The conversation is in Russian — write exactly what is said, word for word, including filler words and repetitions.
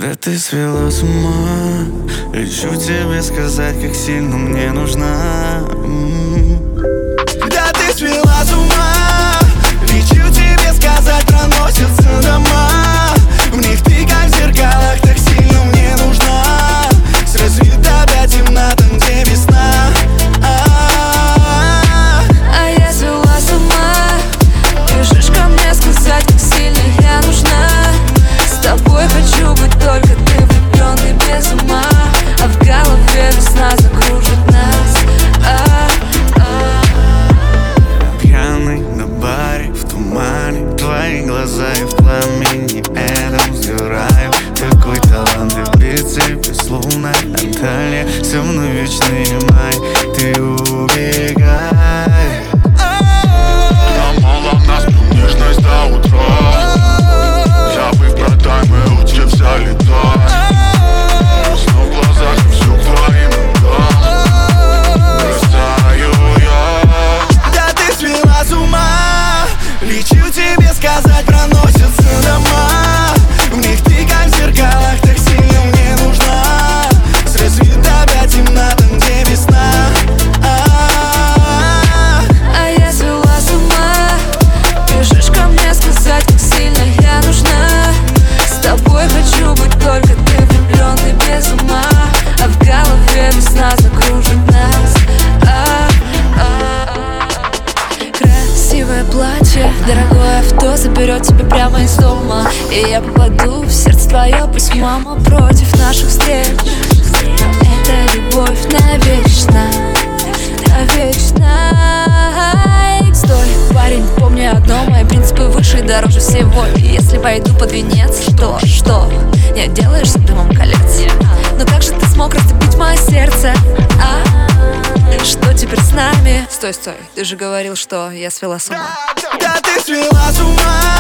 Да ты свела с ума. Лечу тебе сказать, как сильно мне нужна. М-м. Да ты свела с ума. Лечу тебе сказать, проносятся дома. В них ты как в зеркалах, так сильно мне нужна. С рассвета до темна, там где весна. А я свела с ума. Бежишь ко мне сказать, как сильно я нужна. С тобой хочу быть только ты, влюбленный без ума. А в голове весна закружит нас. Пьяный на баре, в тумане, твои глаза и в пламени этом сгораю. Такой талант влюбиться, безусловно, Анталия. Со мной вечный май, ты убегай. Намала нас нежность до утра. Забыв про таймы, учимся летать. Весну в глазах, и все к твоим ногам. Бросаю я. Да ты свела с ума. Лечу тебе сказать, проносятся дома. В них ты как в зеркалах, так сильно мне нужна. С рассвета до темна, там где весна. А я свела с ума. Бежишь ко мне сказать, как сильно я нужна. С тобой хочу быть только ты, влюбленный без ума. А в голове весна закружит нас. Красивое платье, дорогое авто заберет тебя прямо из дома. И я попаду в сердце твое, пусть мама против наших встреч. Но это любовь навечно, навечно. Стой, парень, помни одно: мои принципы выше и дороже всего. И если пойду под венец, то что? Не отделаешься дымом колец. Но как же ты смог растопить мое сердце, а? Что теперь с нами? Стой, стой, ты же говорил, что я свела с ума. Да ты свела с ума.